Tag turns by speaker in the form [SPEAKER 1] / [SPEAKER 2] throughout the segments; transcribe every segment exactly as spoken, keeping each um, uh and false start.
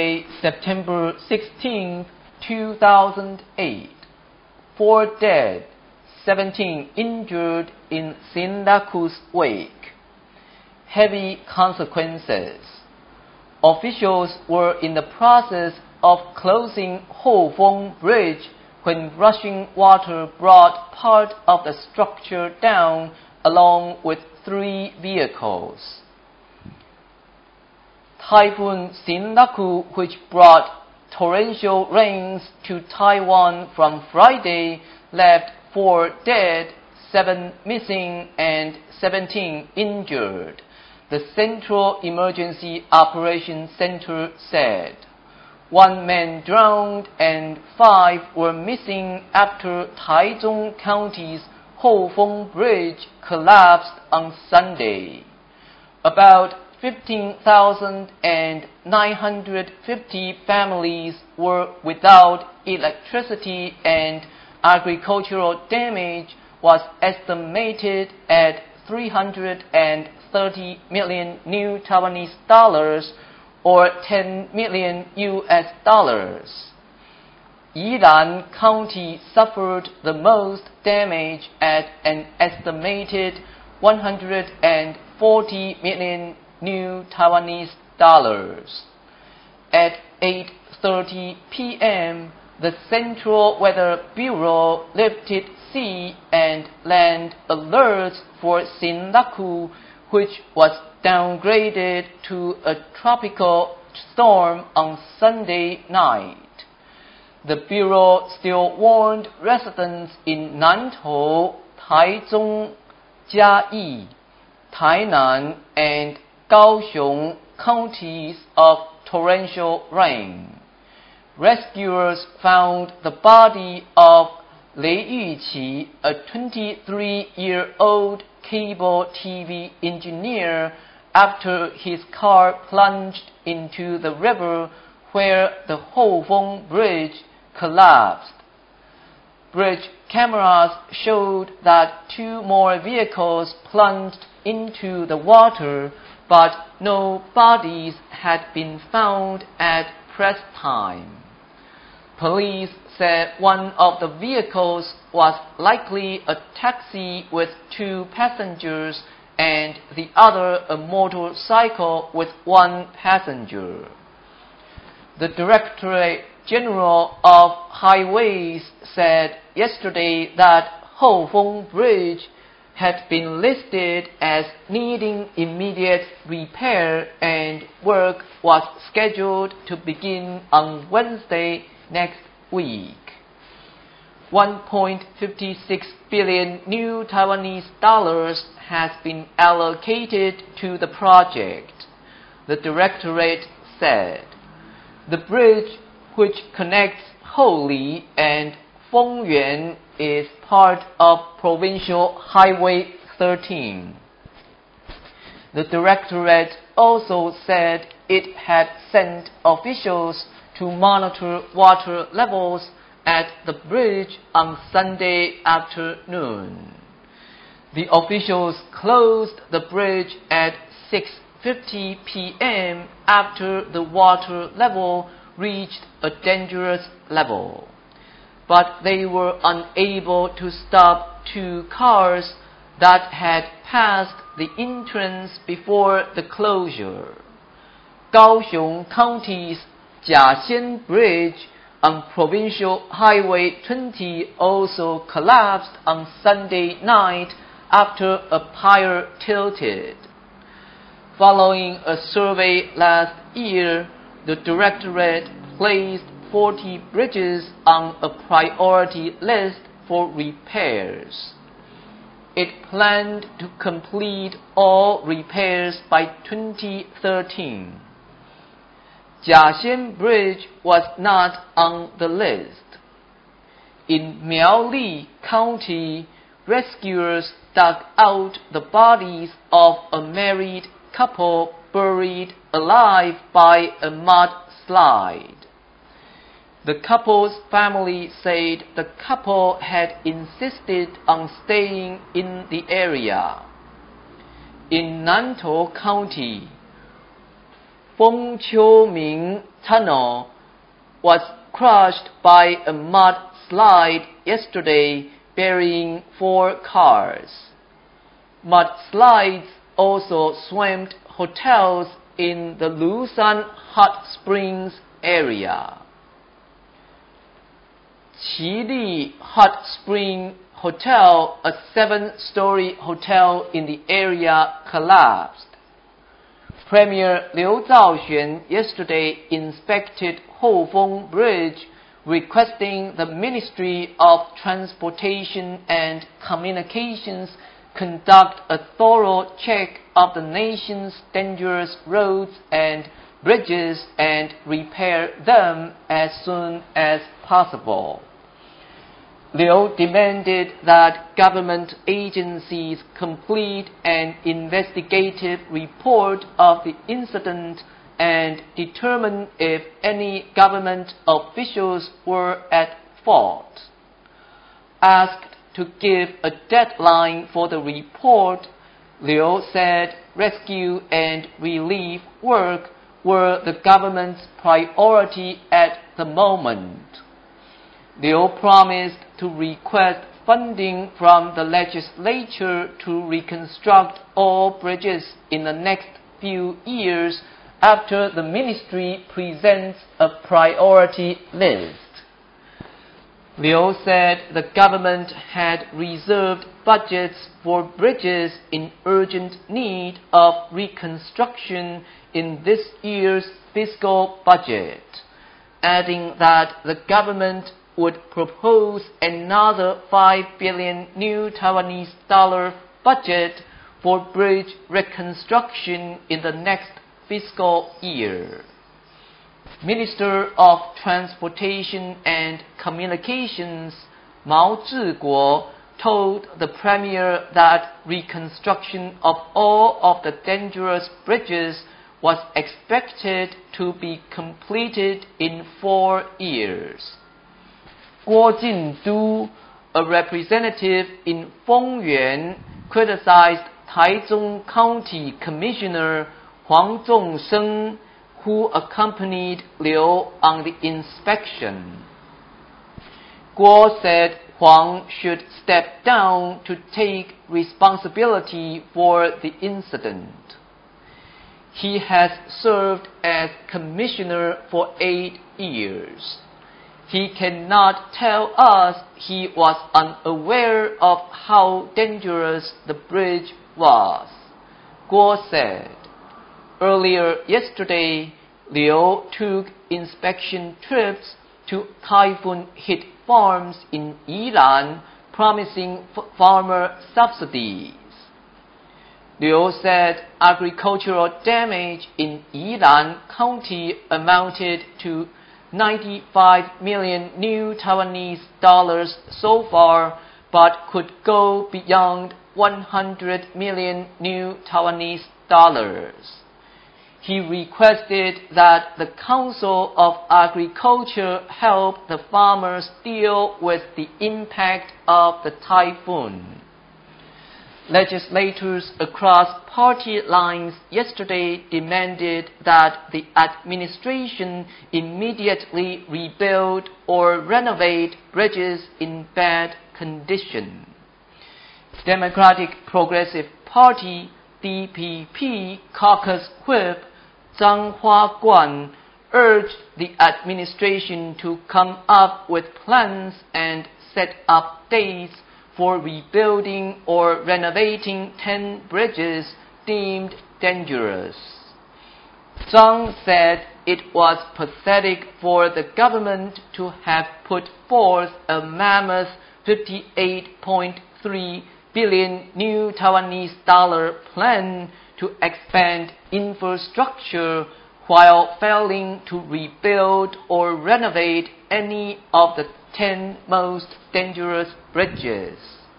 [SPEAKER 1] Friday, September sixteenth, two thousand eight. Four dead, seventeen injured in Sendaku's wake. Heavy consequences. Officials were in the process of closing Houfeng Bridge when rushing water brought part of the structure down along with three vehicles. Typhoon Sendaku, which brought torrential rains to Taiwan from Friday, left four dead, seven missing, and seventeen injured, the Central Emergency Operations Center said. One man drowned and five were missing after Taichung County's Houfeng Bridge collapsed on Sunday. About fifteen thousand nine hundred fifty families were without electricity, and agricultural damage was estimated at three hundred thirty million new Taiwanese dollars, or ten million U S dollars. Yilan County suffered the most damage at an estimated one hundred forty million new Taiwanese dollars. At eight thirty p m, the Central Weather Bureau lifted sea and land alerts for Sendaku, which was downgraded to a tropical storm on Sunday night. The Bureau still warned residents in Nantou, Taichung, Jiayi, Tainan, and Kaohsiung counties of torrential rain. Rescuers found the body of Lei Yuqi, a twenty-three-year-old cable T V engineer, after his car plunged into the river where the Houfeng Bridge collapsed. Bridge cameras showed that two more vehicles plunged into the water, but no bodies had been found at press time. Police said one of the vehicles was likely a taxi with two passengers and the other a motorcycle with one passenger. The Directorate General of Highways said yesterday that Houfeng Bridge had been listed as needing immediate repair, and work was scheduled to begin on Wednesday next week. one point five six billion new Taiwanese dollars has been allocated to the project, the Directorate said. The bridge, which connects Houli and Fengyuan, is part of Provincial Highway thirteen. The Directorate also said it had sent officials to monitor water levels at the bridge on Sunday afternoon. The officials closed the bridge at six fifty p m after the water level reached a dangerous level, but they were unable to stop two cars that had passed the entrance before the closure. Kaohsiung County's Jiaxian Bridge on Provincial Highway twenty also collapsed on Sunday night after a pier tilted. Following a survey last year, the Directorate placed forty bridges on a priority list for repairs. It planned to complete all repairs by twenty thirteen. Jiaxian Bridge was not on the list. In Miaoli County, rescuers dug out the bodies of a married couple buried alive by a mudslide. The couple's family said the couple had insisted on staying in the area. In Nantou County, Fengqiuming Tunnel was crushed by a mudslide yesterday, burying four cars. Mudslides also swamped hotels in the Lushan Hot Springs area. Qili Hot Spring Hotel, a seven-story hotel in the area, collapsed. Premier Liu Zhaoxuan yesterday inspected Houfeng Bridge, requesting the Ministry of Transportation and Communications conduct a thorough check of the nation's dangerous roads and bridges and repair them as soon as possible. Liu demanded that government agencies complete an investigative report of the incident and determine if any government officials were at fault. Asked to give a deadline for the report, Liu said rescue and relief work were the government's priority at the moment. Liu promised to request funding from the legislature to reconstruct all bridges in the next few years after the ministry presents a priority list. Liu said the government had reserved budgets for bridges in urgent need of reconstruction in this year's fiscal budget, adding that the government would propose another five billion new Taiwanese dollar budget for bridge reconstruction in the next fiscal year. Minister of Transportation and Communications Mao Zhiguo told the Premier that reconstruction of all of the dangerous bridges was expected to be completed in four years. Guo Jindu, a representative in Fengyuan, criticized Taichung County Commissioner Huang Zhongsheng, who accompanied Liu on the inspection. Guo said Huang should step down to take responsibility for the incident. He has served as commissioner for eight years. He cannot tell us he was unaware of how dangerous the bridge was, Guo said. Earlier yesterday, Liu took inspection trips to typhoon-hit farms in Yilan, promising farmer subsidies. Liu said agricultural damage in Yilan County amounted to ninety-five million new Taiwanese dollars so far, but could go beyond one hundred million new Taiwanese dollars. He requested that the Council of Agriculture help the farmers deal with the impact of the typhoon. Legislators across party lines yesterday demanded that the administration immediately rebuild or renovate bridges in bad condition. Democratic Progressive Party D P P caucus whip Zhang Huaguan urged the administration to come up with plans and set up dates for rebuilding or renovating ten bridges deemed dangerous. Zhang said it was pathetic for the government to have put forth a mammoth fifty-eight point three billion new Taiwanese dollar plan to expand infrastructure while failing to rebuild or renovate any of the ten most dangerous bridges.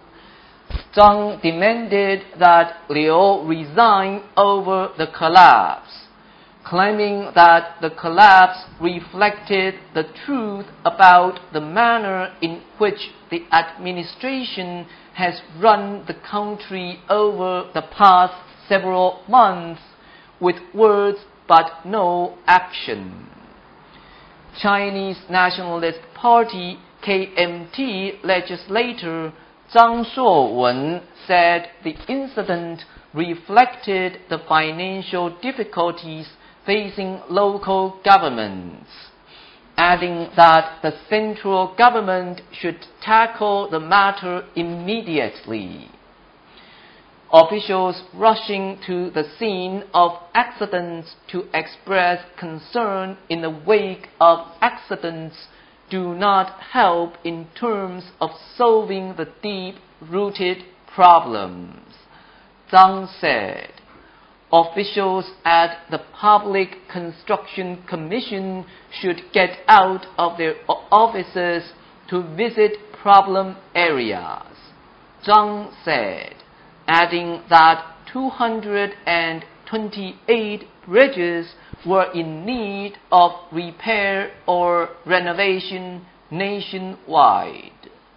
[SPEAKER 1] Zhang demanded that Liu resign over the collapse, claiming that the collapse reflected the truth about the manner in which the administration has run the country over the past several months, with words but no action. Chinese Nationalist Party K M T legislator Zhang Shuowen said the incident reflected the financial difficulties facing local governments, adding that the central government should tackle the matter immediately. Officials rushing to the scene of accidents to express concern in the wake of accidents do not help in terms of solving the deep-rooted problems. Zhang said, officials at the Public Construction Commission should get out of their offices to visit problem areas. Zhang said, adding that two hundred twenty-eight bridges were in need of repair or renovation nationwide.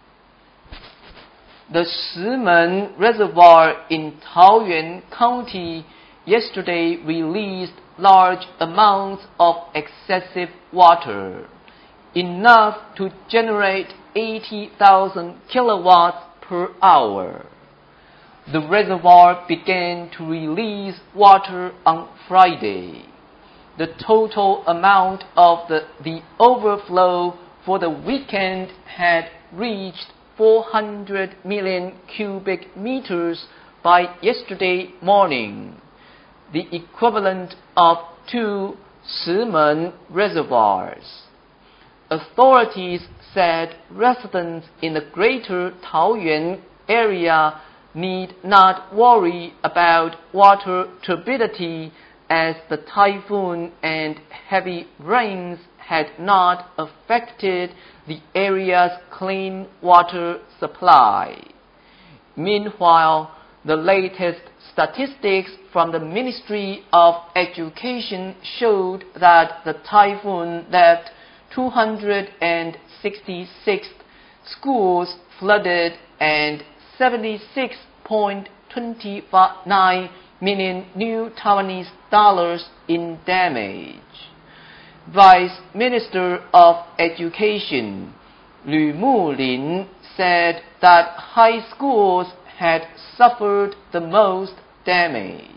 [SPEAKER 1] The Shimen Reservoir in Taoyuan County yesterday released large amounts of excessive water, enough to generate eighty thousand kilowatts per hour. The reservoir began to release water on Friday. The total amount of the, the overflow for the weekend had reached four hundred million cubic meters by yesterday morning, the equivalent of two Shimen reservoirs. Authorities said residents in the greater Taoyuan area need not worry about water turbidity, as the typhoon and heavy rains had not affected the area's clean water supply. Meanwhile, the latest statistics from the Ministry of Education showed that the typhoon left two hundred sixty-six schools flooded and seventy-six point two nine million new Taiwanese dollars in damage. Vice Minister of Education Lü Mulin said that high schools had suffered the most damage.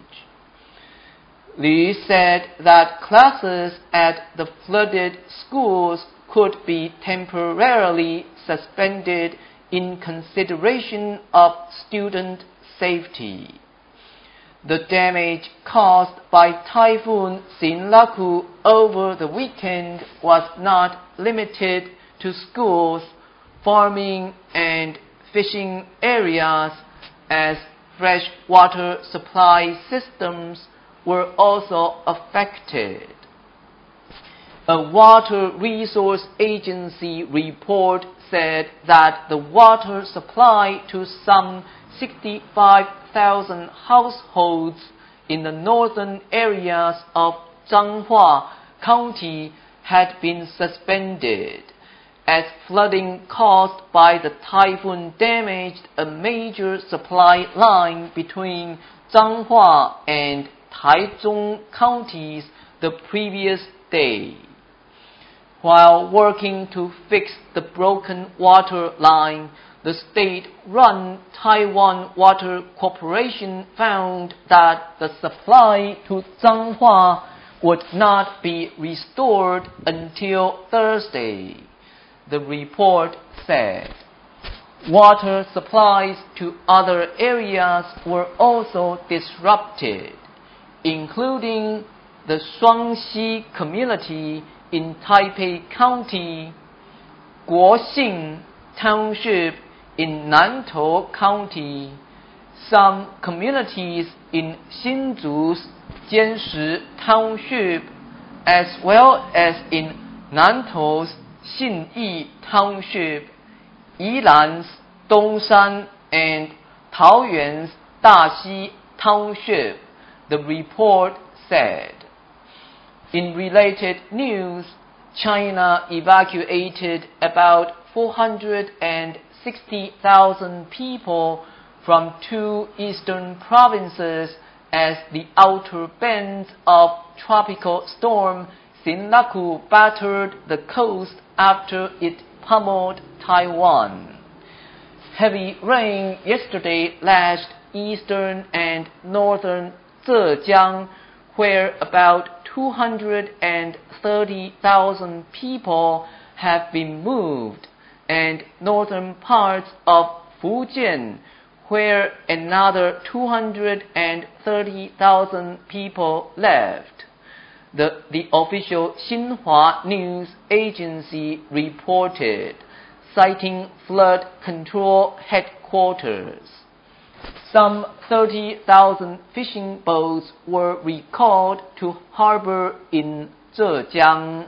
[SPEAKER 1] Lü said that classes at the flooded schools could be temporarily suspended in consideration of student safety. The damage caused by Typhoon Sinlaku over the weekend was not limited to schools, farming and fishing areas, as freshwater supply systems were also affected. A water resource agency report said that the water supply to some sixty-five thousand households in the northern areas of Changhua County had been suspended, as flooding caused by the typhoon damaged a major supply line between Changhua and Taichung counties the previous day. While working to fix the broken water line, the state-run Taiwan Water Corporation found that the supply to Changhua would not be restored until Thursday. The report said water supplies to other areas were also disrupted, including the Shuangxi community in Taipei County, Guoxing Township in Nantou County, some communities in Hsinchu's Jianshi Township, as well as in Nantou's Xinyi Township, Yilan's Dongshan, and Taoyuan's Daxi Township, the report said. In related news, China evacuated about four hundred sixty thousand people from two eastern provinces as the outer bands of tropical storm Sinlaku battered the coast after it pummeled Taiwan. Heavy rain yesterday lashed eastern and northern Zhejiang, where about two hundred thirty thousand people have been moved, and northern parts of Fujian, where another two hundred thirty thousand people left. The, the official Xinhua news agency reported, citing flood control headquarters. Some thirty thousand fishing boats were recalled to harbor in Zhejiang.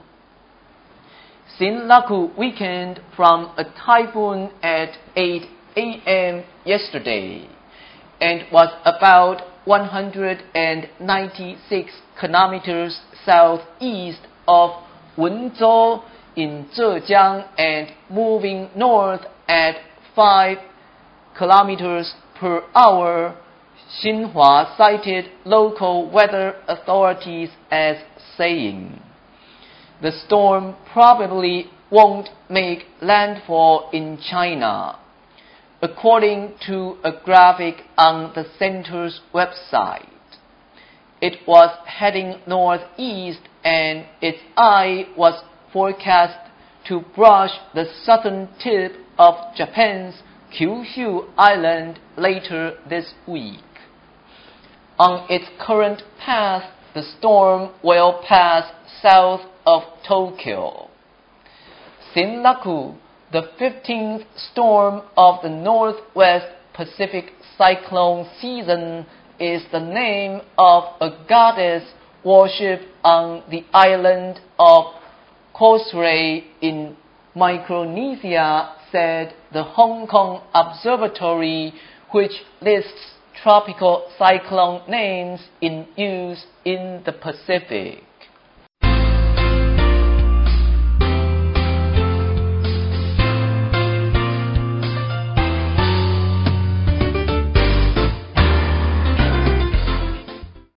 [SPEAKER 1] Sinlaku weakened from a typhoon at eight a m yesterday and was about one hundred ninety-six kilometers southeast of Wenzhou in Zhejiang and moving north at five kilometers per hour, Xinhua cited local weather authorities as saying. The storm probably won't make landfall in China, according to a graphic on the center's website. It was heading northeast and its eye was forecast to brush the southern tip of Japan's Kyushu Island later this week. On its current path, the storm will pass south of Tokyo. Sinlaku, the fifteenth storm of the Northwest Pacific cyclone season, is the name of a goddess worshipped on the island of Kosrae in Micronesia, said the Hong Kong Observatory, which lists tropical cyclone names in use in the Pacific.